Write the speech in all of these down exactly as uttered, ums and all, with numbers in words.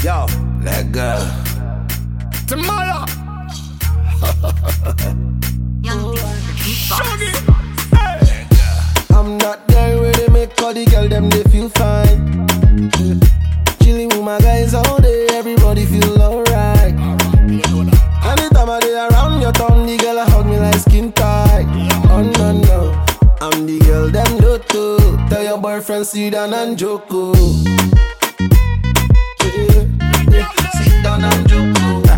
Yo, let go. Tomorrow. Shuggy. Hey. I'm not there where they make all the girl them they feel fine. Chilling with my guys all day, everybody feel alright. Anytime I dey around your town, the girl a hug me like skin tight. Oh no no, I'm the girl them do too. Tell your boyfriend sit down and joke. Yeah, yeah. Sit down and joke.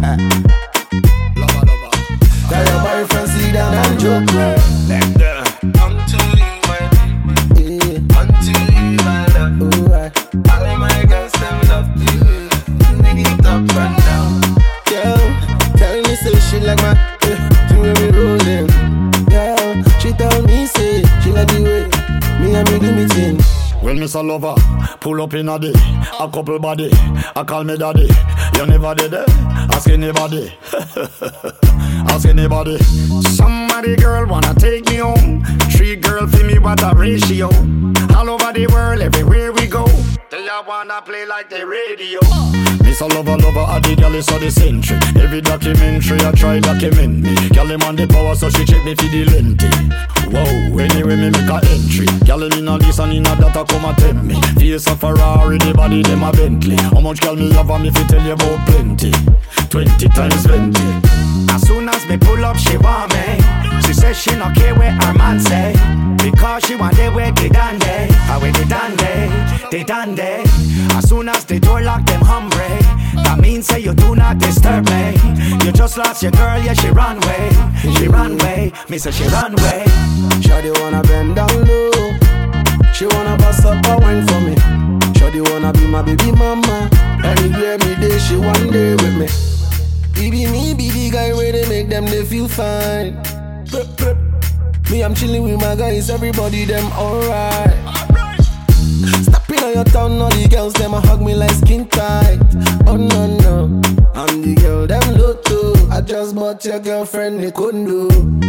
Tell your boyfriend sit down and joke. Let go. Until you my yeah. Until you my love. Alright. All my girls them love you. They get up and down. Girl, tell me say she like my yeah, the way we rollin'. Girl, she tell me say she like the way me and me do me thing. Well, Miss Lover, pull up in a day, a couple body, I call me daddy. You never did it, ask anybody. Ask anybody. Somebody girl wanna take me home. Three girl for me, what a ratio. All over the world, everywhere we go. They all wanna play like the radio. Miss Lover, lover, a the girl is so the century. Every documentary I try document me. Girl him on the power, so she check me for the lengthy. Whoa, anyway me make a entry. Girl him in a this and in a that, come and tempt me. Face a Ferrari, the body them a Bentley. How much girl me love and me fi tell you about plenty. Twenty times twenty. As soon as me pull up, she want me. She says she not care where her man say, because she want they where they done they. How where they done they, they done they. As soon as the door lock them hungry. That means say you do not disturb me. You just lost your girl, yeah she run way. She run way, me say she run way. Shawty wanna bend down low. She wanna bust up a wine for me. Shawty wanna be my baby mama. Anywhere me day, she one day with me. Baby me be the guy where they make them they feel fine. Me I'm chilling with my guys, everybody them alright. Stepping on your town, all the girls them a hug me like skin tight. Oh no no, I'm the girl them look too. I just bought your girlfriend, they couldn't do.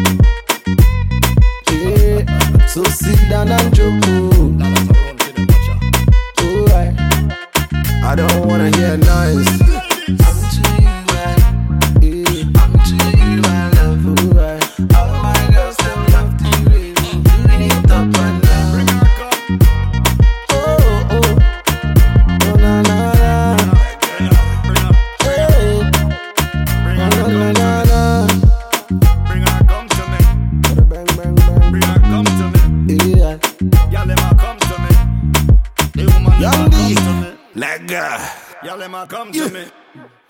Yeah, so sit down and joke. Alright, I don't wanna hear noise. I'm to you, man. Yeah, I'm to you, my love. Alright, all my girls them love you, baby. Doing it up and down. Oh oh, oh na na na. Hey, oh na na na. Bring her come to me. Bang bang bang. Bring her come to me. Yeah. Y'all let her come to me. The woman Young let her D. come to me. Let go. Y'all let her come to me.